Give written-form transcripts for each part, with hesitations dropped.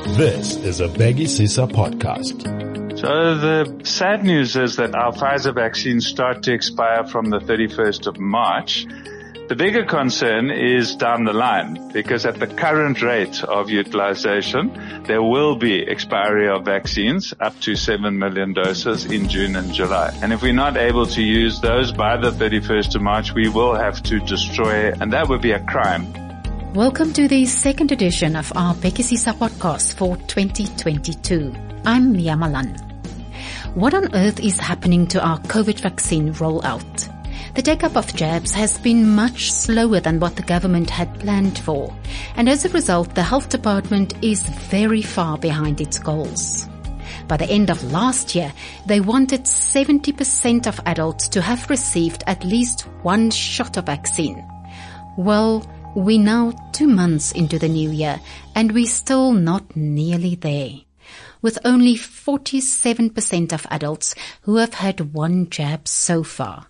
This is a Bhekisisa podcast. So the sad news is that our Pfizer vaccines start to expire from the 31st of March. The bigger concern is down the line, because at the current rate of utilization, there will be expiry of vaccines up to 7 million doses in June and July. And if we're not able to use those by the 31st of March, we will have to destroy, and that would be a crime. Welcome to the second edition of our Bhekisisa podcast for 2022. I'm Mia Malan. What on earth is happening to our COVID vaccine rollout? The take-up of jabs has been much slower than what the government had planned for, and as a result, the health department is very far behind its goals. By the end of last year, they wanted 70% of adults to have received at least one shot of vaccine. Well, we're now 2 months into the new year, and we're still not nearly there, with only 47% of adults who have had one jab so far.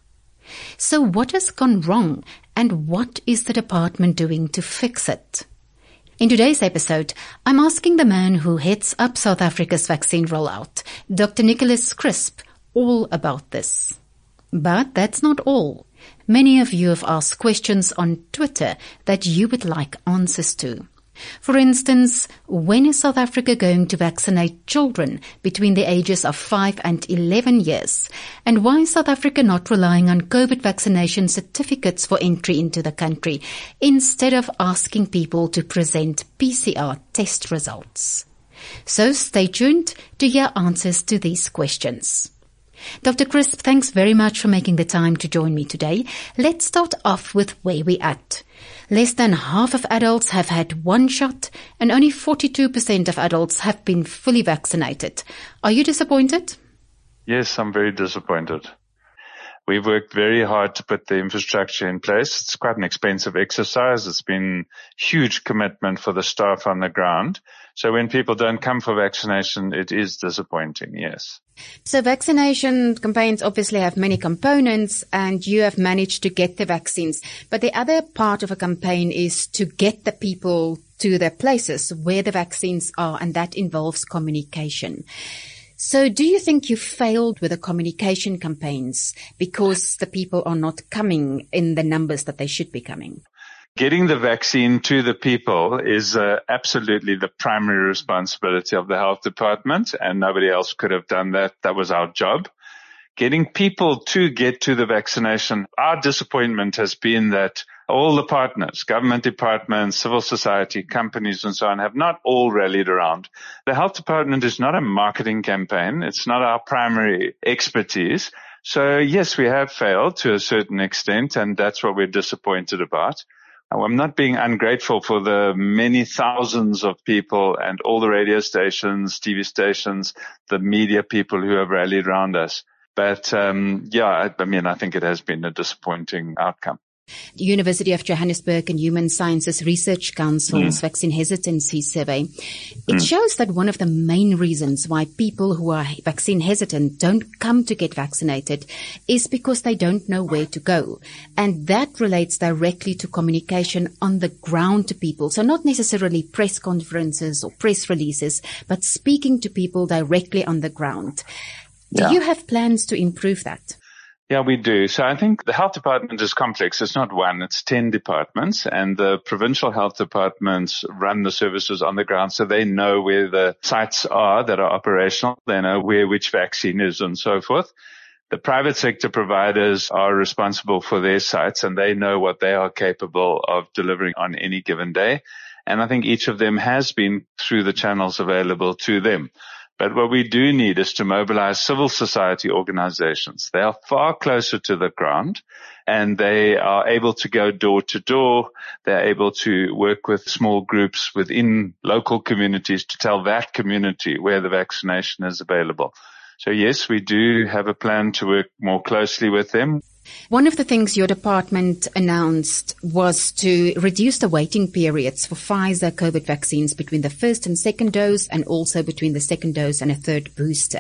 So what has gone wrong, and what is the department doing to fix it? In today's episode, I'm asking the man who heads up South Africa's vaccine rollout, Dr. Nicholas Crisp, all about this. But that's not all. Many of you have asked questions on Twitter that you would like answers to. For instance, when is South Africa going to vaccinate children between the ages of 5 and 11 years? And why is South Africa not relying on COVID vaccination certificates for entry into the country instead of asking people to present PCR test results? So stay tuned to hear answers to these questions. Dr. Crisp, thanks very much for making the time to join me today. Let's start off with where we're at. Less than half of adults have had one shot, and only 42% of adults have been fully vaccinated. Are you disappointed? Yes, I'm very disappointed. We've worked very hard to put the infrastructure in place. It's quite an expensive exercise. It's been huge commitment for the staff on the ground. So when people don't come for vaccination, it is disappointing, yes. So vaccination campaigns obviously have many components, and you have managed to get the vaccines. But the other part of a campaign is to get the people to their places where the vaccines are, and that involves communication. So do you think you failed with the communication campaigns because the people are not coming in the numbers that they should be coming? Getting the vaccine to the people is absolutely the primary responsibility of the health department, and nobody else could have done that. That was our job. Getting people to get to the vaccination, our disappointment has been that all the partners, government departments, civil society, companies and so on, have not all rallied around. The health department is not a marketing campaign. It's not our primary expertise. So yes, we have failed to a certain extent, and that's what we're disappointed about. I'm not being ungrateful for the many thousands of people and all the radio stations, TV stations, the media people who have rallied around us. But I think it has been a disappointing outcome. The University of Johannesburg and Human Sciences Research Council's vaccine hesitancy survey, it shows that one of the main reasons why people who are vaccine hesitant don't come to get vaccinated is because they don't know where to go. And that relates directly to communication on the ground to people. So not necessarily press conferences or press releases, but speaking to people directly on the ground. Do you have plans to improve that? Yeah, we do. So I think the health department is complex. It's not one, it's 10 departments, and the provincial health departments run the services on the ground, so they know where the sites are that are operational. They know where which vaccine is and so forth. The private sector providers are responsible for their sites, and they know what they are capable of delivering on any given day. And I think each of them has been through the channels available to them. But what we do need is to mobilize civil society organizations. They are far closer to the ground, and they are able to go door to door. They're able to work with small groups within local communities to tell that community where the vaccination is available. So yes, we do have a plan to work more closely with them. One of the things your department announced was to reduce the waiting periods for Pfizer COVID vaccines between the first and second dose, and also between the second dose and a third booster.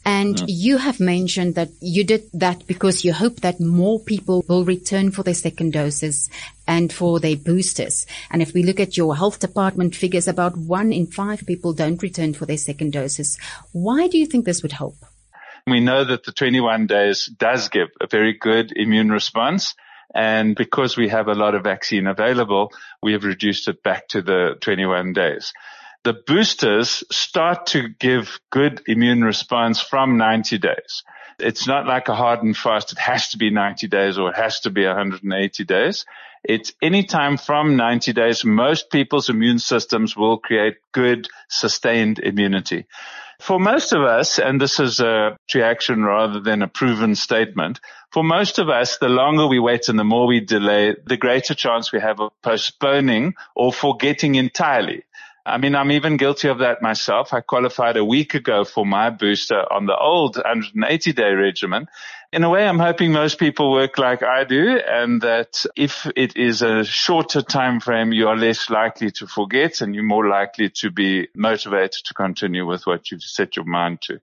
And you have mentioned that you did that because you hope that more people will return for their second doses and for their boosters. And if we look at your health department figures, about 1 in 5 people don't return for their second doses. Why do you think this would help? We know that the 21 days does give a very good immune response. And because we have a lot of vaccine available, we have reduced it back to the 21 days. The boosters start to give good immune response from 90 days. It's not like a hard and fast, it has to be 90 days or it has to be 180 days. It's any time from 90 days, most people's immune systems will create good, sustained immunity. For most of us, and this is a reaction rather than a proven statement, for most of us, the longer we wait and the more we delay, the greater chance we have of postponing or forgetting entirely. I mean, I'm even guilty of that myself. I qualified a week ago for my booster on the old 180-day regimen. In a way, I'm hoping most people work like I do, and that if it is a shorter time frame, you are less likely to forget and you're more likely to be motivated to continue with what you've set your mind to.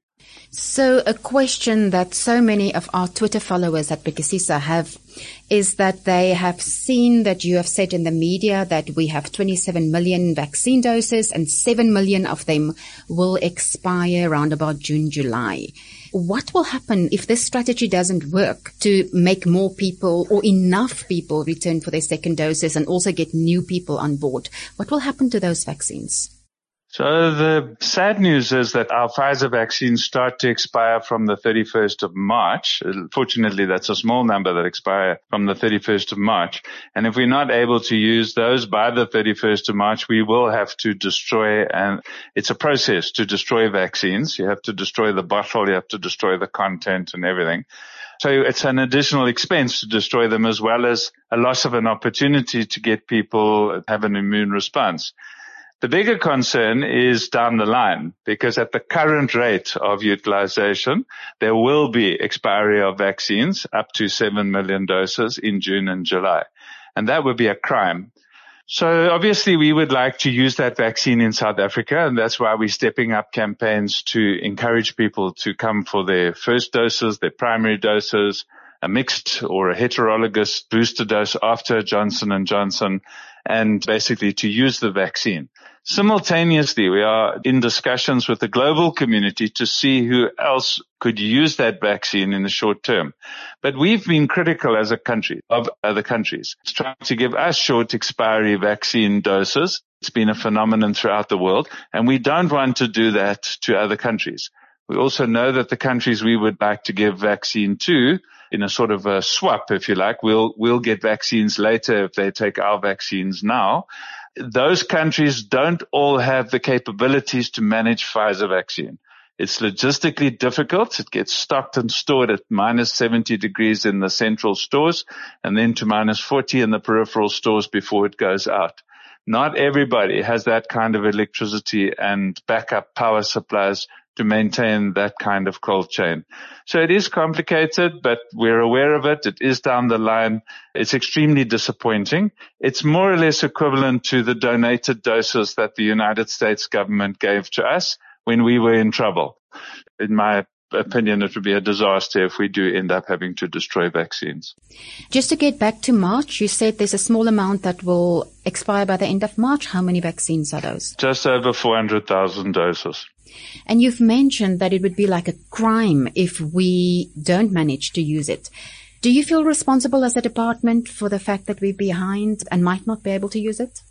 So a question that so many of our Twitter followers at Bekisisa have is that they have seen that you have said in the media that we have 27 million vaccine doses and 7 million of them will expire around about June, July. What will happen if this strategy doesn't work to make more people or enough people return for their second doses and also get new people on board? What will happen to those vaccines? So the sad news is that our Pfizer vaccines start to expire from the 31st of March. Fortunately, that's a small number that expire from the 31st of March. And if we're not able to use those by the 31st of March, we will have to destroy, and it's a process to destroy vaccines. You have to destroy the bottle, you have to destroy the content and everything. So it's an additional expense to destroy them, as well as a loss of an opportunity to get people have an immune response. The bigger concern is down the line, because at the current rate of utilization, there will be expiry of vaccines up to 7 million doses in June and July. And that would be a crime. So obviously we would like to use that vaccine in South Africa, and that's why we're stepping up campaigns to encourage people to come for their first doses, their primary doses, a mixed or a heterologous booster dose after Johnson & Johnson, and basically to use the vaccine. Simultaneously, we are in discussions with the global community to see who else could use that vaccine in the short term. But we've been critical as a country of other countries trying to give us short expiry vaccine doses. It's been a phenomenon throughout the world, and we don't want to do that to other countries. We also know that the countries we would like to give vaccine to, in a sort of a swap, if you like, we'll get vaccines later if they take our vaccines now. Those countries don't all have the capabilities to manage Pfizer vaccine. It's logistically difficult. It gets stocked and stored at minus 70 degrees in the central stores and then to minus 40 in the peripheral stores before it goes out. Not everybody has that kind of electricity and backup power supplies to maintain that kind of cold chain. So it is complicated, but we're aware of it. It is down the line. It's extremely disappointing. It's more or less equivalent to the donated doses that the United States government gave to us when we were in trouble. In my opinion, it would be a disaster if we do end up having to destroy vaccines. Just to get back to March, you said there's a small amount that will expire by the end of March. How many vaccines are those? Just over 400,000 doses. And you've mentioned that it would be like a crime if we don't manage to use it. Do you feel responsible as a department for the fact that we're behind and might not be able to use it?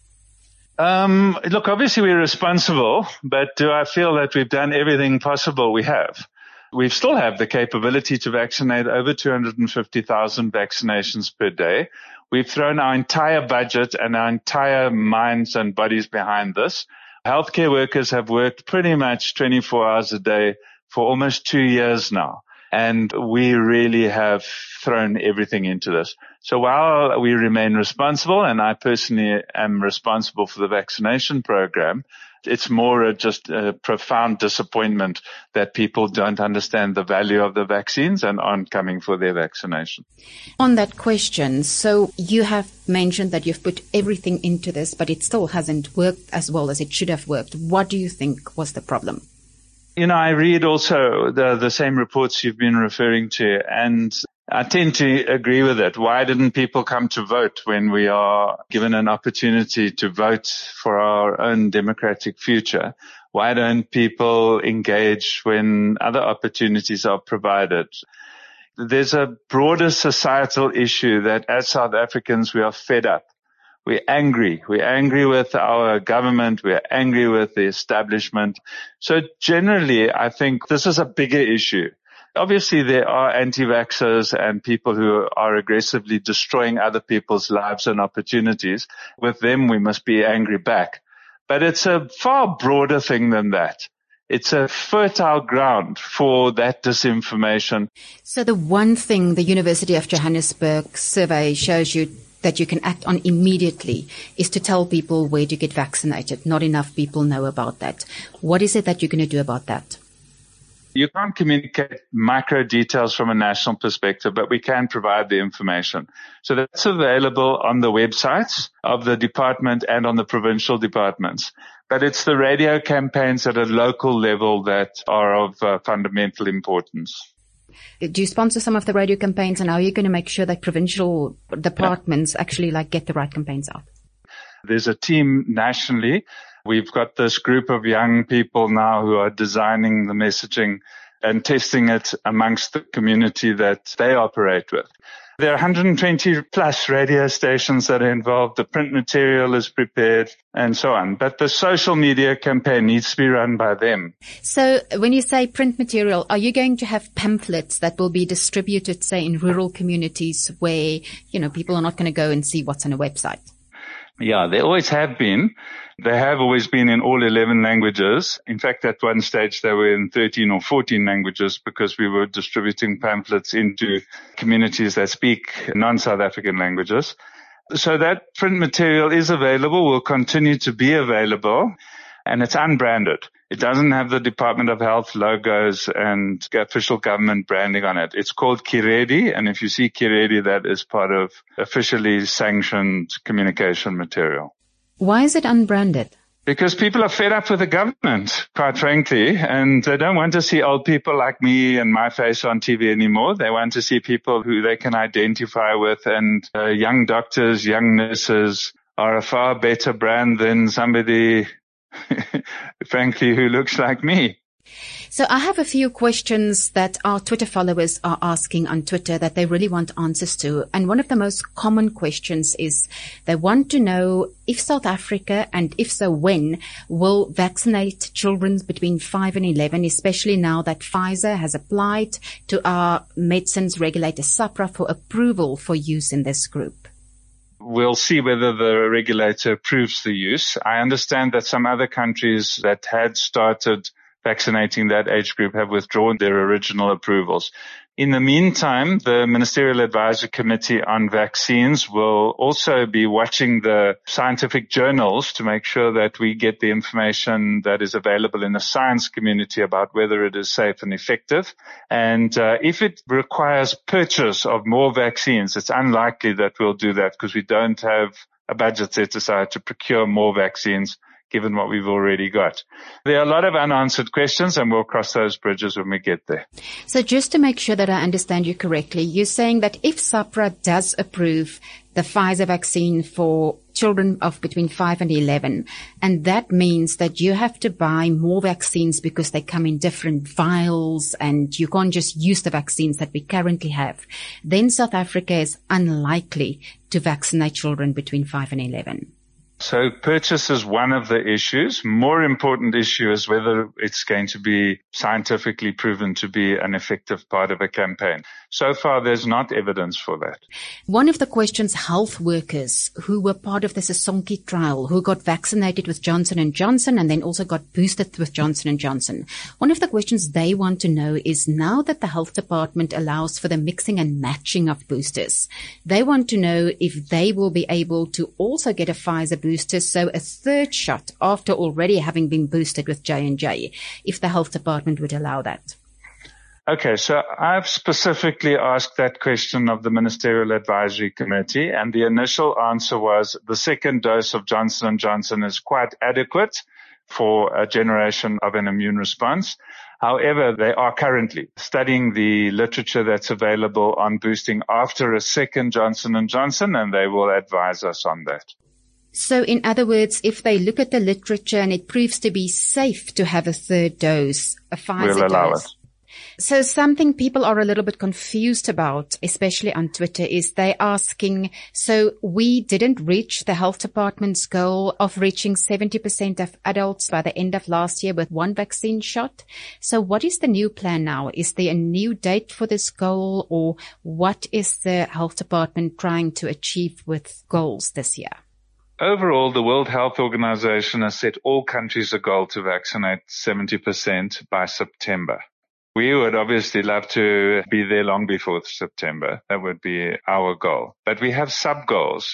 Look, obviously we're responsible, but do I feel that we've done everything possible? We have. We still have the capability to vaccinate over 250,000 vaccinations per day. We've thrown our entire budget and our entire minds and bodies behind this. Healthcare workers have worked pretty much 24 hours a day for almost 2 years now. And we really have thrown everything into this. So while we remain responsible, and I personally am responsible for the vaccination program, it's more just a profound disappointment that people don't understand the value of the vaccines and aren't coming for their vaccination. On that question, so you have mentioned that you've put everything into this, but it still hasn't worked as well as it should have worked. What do you think was the problem? I read also the same reports you've been referring to, and I tend to agree with it. Why didn't people come to vote when we are given an opportunity to vote for our own democratic future? Why don't people engage when other opportunities are provided? There's a broader societal issue that as South Africans, we are fed up. We're angry. We're angry with our government. We're angry with the establishment. So generally, I think this is a bigger issue. Obviously, there are anti-vaxxers and people who are aggressively destroying other people's lives and opportunities. With them, we must be angry back. But it's a far broader thing than that. It's a fertile ground for that disinformation. So the one thing the University of Johannesburg survey shows you that you can act on immediately is to tell people where to get vaccinated. Not enough people know about that. What is it that you're going to do about that? You can't communicate micro details from a national perspective, but we can provide the information. So that's available on the websites of the department and on the provincial departments. But it's the radio campaigns at a local level that are of fundamental importance. Do you sponsor some of the radio campaigns, and how are you going to make sure that provincial departments actually get the right campaigns out? There's a team nationally. We've got this group of young people now who are designing the messaging and testing it amongst the community that they operate with. There are 120 plus radio stations that are involved. The print material is prepared and so on. But the social media campaign needs to be run by them. So when you say print material, are you going to have pamphlets that will be distributed, say, in rural communities where, people are not going to go and see what's on a website? Yeah, they always have been. They have always been in all 11 languages. In fact, at one stage, they were in 13 or 14 languages because we were distributing pamphlets into communities that speak non-South African languages. So that print material is available, will continue to be available, and it's unbranded. It doesn't have the Department of Health logos and official government branding on it. It's called Kiredi, and if you see Kiredi, that is part of officially sanctioned communication material. Why is it unbranded? Because people are fed up with the government, quite frankly, and they don't want to see old people like me and my face on TV anymore. They want to see people who they can identify with, and young doctors, young nurses are a far better brand than somebody frankly, who looks like me. So I have a few questions that our Twitter followers are asking on Twitter that they really want answers to. And one of the most common questions is they want to know if South Africa, and if so when, will vaccinate children between 5 and 11, especially now that Pfizer has applied to our medicines regulator, SAHPRA, for approval for use in this group. We'll see whether the regulator approves the use. I understand that some other countries that had started vaccinating that age group have withdrawn their original approvals. In the meantime, the Ministerial Advisory Committee on Vaccines will also be watching the scientific journals to make sure that we get the information that is available in the science community about whether it is safe and effective. And if it requires purchase of more vaccines, it's unlikely that we'll do that because we don't have a budget set aside to procure more vaccines given what we've already got. There are a lot of unanswered questions, and we'll cross those bridges when we get there. So just to make sure that I understand you correctly, you're saying that if SAHPRA does approve the Pfizer vaccine for children of between 5 and 11, and that means that you have to buy more vaccines because they come in different vials and you can't just use the vaccines that we currently have, then South Africa is unlikely to vaccinate children between 5 and 11. So purchase is one of the issues. More important issue is whether it's going to be scientifically proven to be an effective part of a campaign. So far, there's not evidence for that. One of the questions, health workers who were part of the Sisonke trial, who got vaccinated with Johnson & Johnson and then also got boosted with Johnson & Johnson. One of the questions they want to know is, now that the health department allows for the mixing and matching of boosters, they want to know if they will be able to also get a Pfizer booster, so a third shot after already having been boosted with J&J, if the health department would allow that. Okay, so I've specifically asked that question of the Ministerial Advisory Committee, and the initial answer was the second dose of Johnson & Johnson is quite adequate for a generation of an immune response. However, they are currently studying the literature that's available on boosting after a second Johnson & Johnson, and they will advise us on that. So in other words, if they look at the literature and it proves to be safe to have a third dose, a Pfizer We'll allow dose. it. So something people are a little bit confused about, especially on Twitter, is they asking, so we didn't reach the health department's goal of reaching 70% of adults by the end of last year with one vaccine shot. So what is the new plan now? Is there a new date for this goal, or what is the health department trying to achieve with goals this year? Overall, the World Health Organization has set all countries a goal to vaccinate 70% by September. We would obviously love to be there long before September. That would be our goal. But we have sub-goals.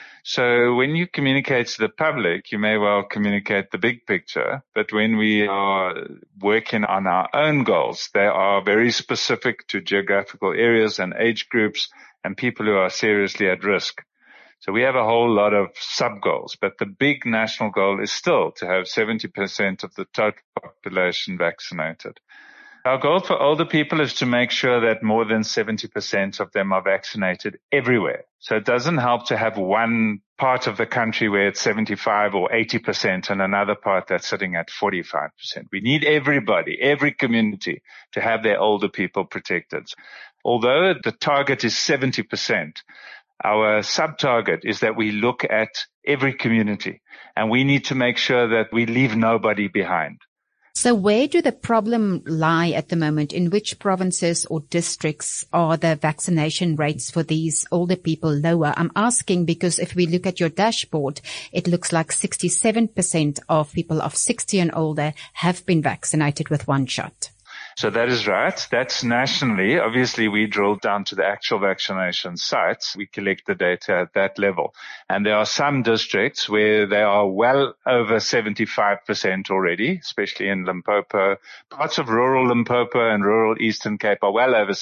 So when you communicate to the public, you may well communicate the big picture. But when we are working on our own goals, they are very specific to geographical areas and age groups and people who are seriously at risk. So we have a whole lot of sub-goals, but the big national goal is still to have 70% of the total population vaccinated. Our goal for older people is to make sure that more than 70% of them are vaccinated everywhere. So it doesn't help to have one part of the country where it's 75 or 80% and another part that's sitting at 45%. We need everybody, every community to have their older people protected. Although the target is 70%, our sub-target is that we look at every community, and we need to make sure that we leave nobody behind. So where do the problem lie at the moment? In which provinces or districts are the vaccination rates for these older people lower? I'm asking because if we look at your dashboard, it looks like 67% of people of 60 and older have been vaccinated with one shot. So that is right. That's nationally. Obviously, we drill down to the actual vaccination sites. We collect the data at that level. And there are some districts where they are well over 75% already, especially in Limpopo. Parts of rural Limpopo and rural Eastern Cape are well over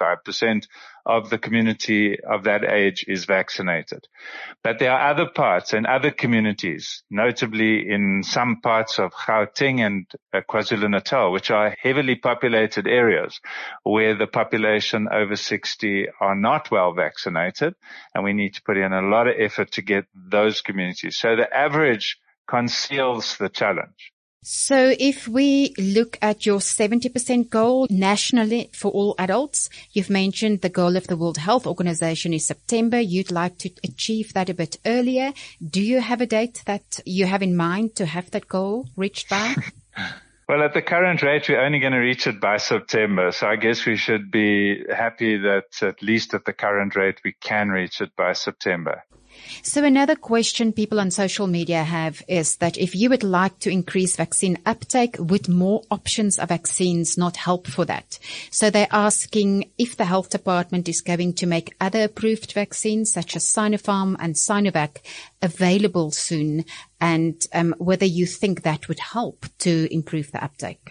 75% of the community of that age is vaccinated. But there are other parts and other communities, notably in some parts of Gauteng and KwaZulu-Natal, which are heavily populated areas where the population over 60 are not well vaccinated, and we need to put in a lot of effort to get those communities. So the average conceals the challenge. So if we look at your 70% goal nationally for all adults, you've mentioned the goal of the World Health Organization is September. You'd like to achieve that a bit earlier. Do you have a date that you have in mind to have that goal reached by? Well, at the current rate, we're only going to reach it by September. So I guess we should be happy that at least at the current rate, we can reach it by September. So another question people on social media have is that if you would like to increase vaccine uptake, would more options of vaccines not help for that? So they're asking if the health department is going to make other approved vaccines such as Sinopharm and Sinovac available soon, and whether you think that would help to improve the uptake.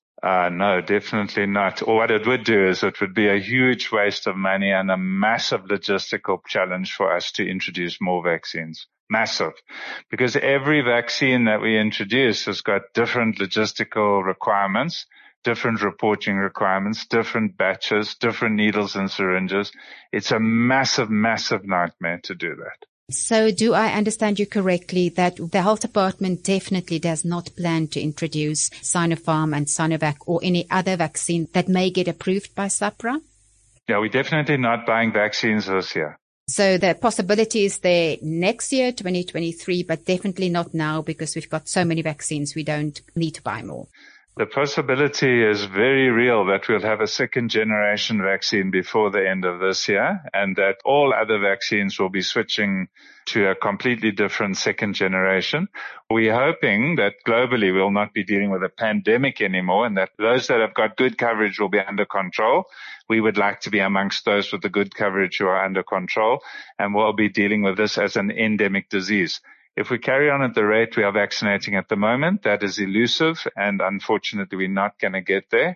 No, definitely not. Or what it would do is it would be a huge waste of money and a massive logistical challenge for us to introduce more vaccines. Massive. Because every vaccine that we introduce has got different logistical requirements, different reporting requirements, different batches, different needles and syringes. It's a massive, massive nightmare to do that. So do I understand you correctly that the health department definitely does not plan to introduce Sinopharm and Sinovac or any other vaccine that may get approved by SAHPRA? Yeah, we're definitely not buying vaccines this year. So the possibility is there next year, 2023, but definitely not now because we've got so many vaccines we don't need to buy more. The possibility is very real that we'll have a second generation vaccine before the end of this year, and that all other vaccines will be switching to a completely different second generation. We're hoping that globally we'll not be dealing with a pandemic anymore, and that those that have got good coverage will be under control. We would like to be amongst those with the good coverage who are under control, and we'll be dealing with this as an endemic disease. If we carry on at the rate we are vaccinating at the moment, that is elusive, and unfortunately we're not going to get there.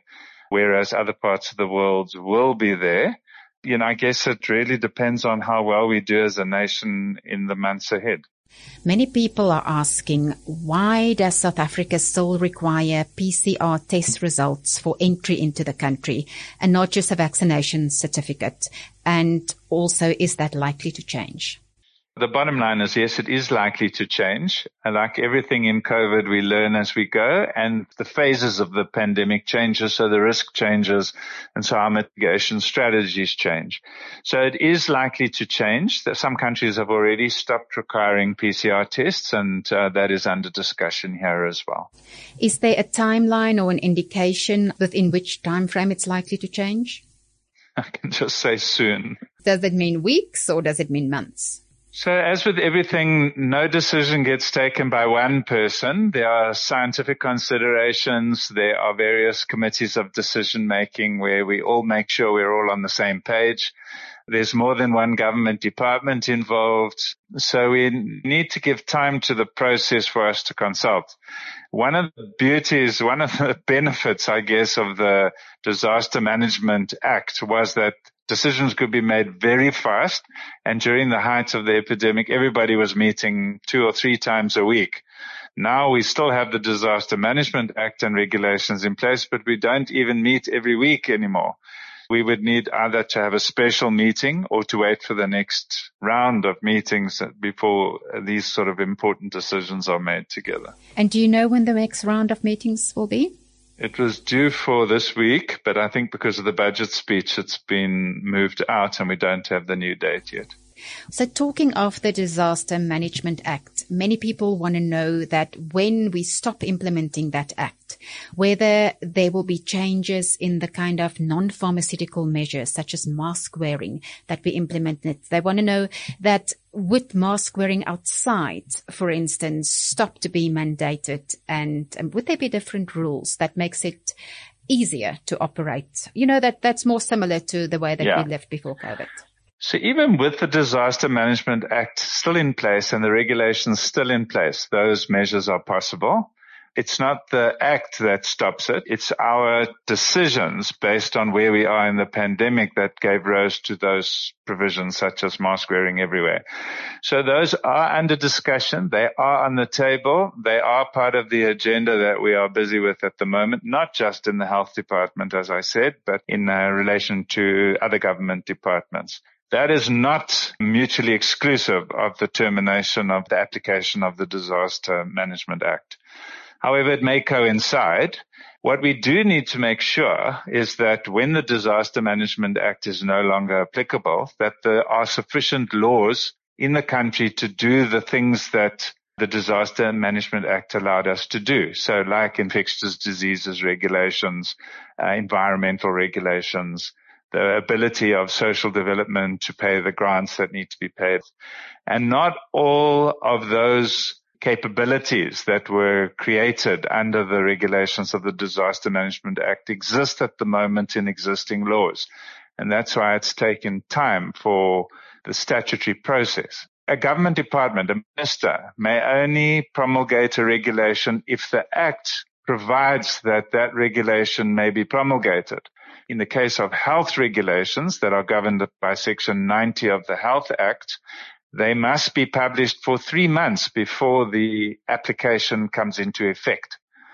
whereas other parts of the world will be there. I guess it really depends on how well we do as a nation in the months ahead. Many people are asking, why does South Africa still require PCR test results for entry into the country and not just a vaccination certificate? And also, is that likely to change? The bottom line is, yes, it is likely to change. And like everything in COVID, we learn as we go, and the phases of the pandemic changes, so the risk changes, and so our mitigation strategies change. So it is likely to change. Some countries have already stopped requiring PCR tests, and that is under discussion here as well. Is there a timeline or an indication within which time frame it's likely to change? I can just say soon. Does it mean weeks or does it mean months? So as with everything, no decision gets taken by one person. There are scientific considerations. There are various committees of decision making where we all make sure we're all on the same page. There's more than one government department involved. So we need to give time to the process for us to consult. One of the beauties, one of the benefits, I guess, of the Disaster Management Act was that decisions could be made very fast. And during the height of the epidemic, everybody was meeting 2 or 3 times a week. Now we still have the Disaster Management Act and regulations in place, but we don't even meet every week anymore. We would need either to have a special meeting or to wait for the next round of meetings before these sort of important decisions are made together. And do you know when the next round of meetings will be? It was due for this week, but I think because of the budget speech, it's been moved out and we don't have the new date yet. So talking of the Disaster Management Act, many people want to know that when we stop implementing that act, whether there will be changes in the kind of non-pharmaceutical measures such as mask wearing that we implemented. They want to know that would mask wearing outside, for instance, stop to be mandated, and would there be different rules that makes it easier to operate? That's more similar to the way that we lived before COVID. So even with the Disaster Management Act still in place and the regulations still in place, those measures are possible. It's not the act that stops it. It's our decisions based on where we are in the pandemic that gave rise to those provisions such as mask wearing everywhere. So those are under discussion. They are on the table. They are part of the agenda that we are busy with at the moment, not just in the health department, as I said, but in relation to other government departments. That is not mutually exclusive of the termination of the application of the Disaster Management Act. However, it may coincide. What we do need to make sure is that when the Disaster Management Act is no longer applicable, that there are sufficient laws in the country to do the things that the Disaster Management Act allowed us to do. So like infectious diseases regulations, environmental regulations, the ability of social development to pay the grants that need to be paid. And not all of those capabilities that were created under the regulations of the Disaster Management Act exist at the moment in existing laws. And that's why it's taken time for the statutory process. A government department, a minister, may only promulgate a regulation if the Act provides that that regulation may be promulgated. In the case of health regulations that are governed by Section 90 of the Health Act, they must be published for 3 months before the application comes into effect.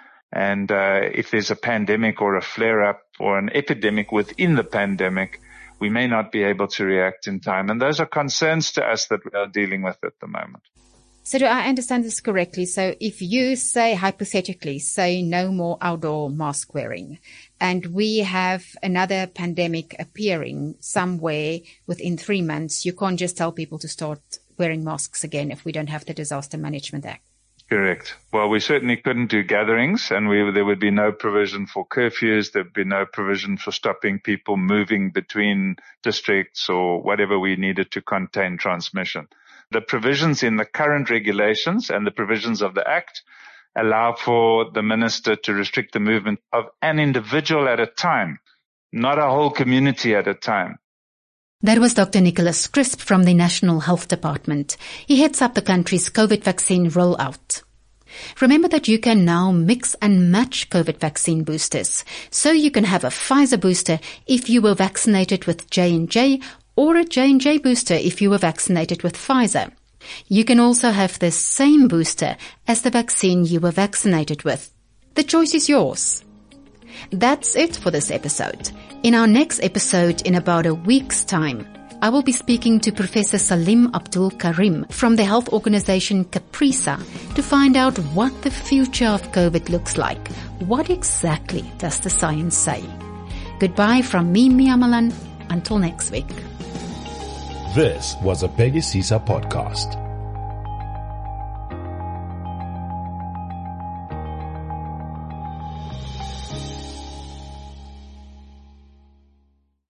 And if there's a pandemic or a flare-up or an epidemic within the pandemic, we may not be able to react in time. And those are concerns to us that we are dealing with at the moment. So do I understand this correctly? So if you say, hypothetically, say no more outdoor mask wearing, and we have another pandemic appearing somewhere within 3 months, you can't just tell people to start wearing masks again if we don't have the Disaster Management Act. Correct. Well, we certainly couldn't do gatherings, and there would be no provision for curfews. There'd be no provision for stopping people moving between districts or whatever we needed to contain transmission. The provisions in the current regulations and the provisions of the Act allow for the minister to restrict the movement of an individual at a time, not a whole community at a time. That was Dr. Nicholas Crisp from the National Health Department. He heads up the country's COVID vaccine rollout. Remember that you can now mix and match COVID vaccine boosters. So you can have a Pfizer booster if you were vaccinated with J&J or a J&J booster if you were vaccinated with Pfizer. You can also have the same booster as the vaccine you were vaccinated with. The choice is yours. That's it for this episode. In our next episode, in about a week's time, I will be speaking to Professor Salim Abdul Karim from the health organization CAPRISA to find out what the future of COVID looks like. What exactly does the science say? Goodbye from me, Mia Malan. Until next week. This was a Peggy Sisa podcast.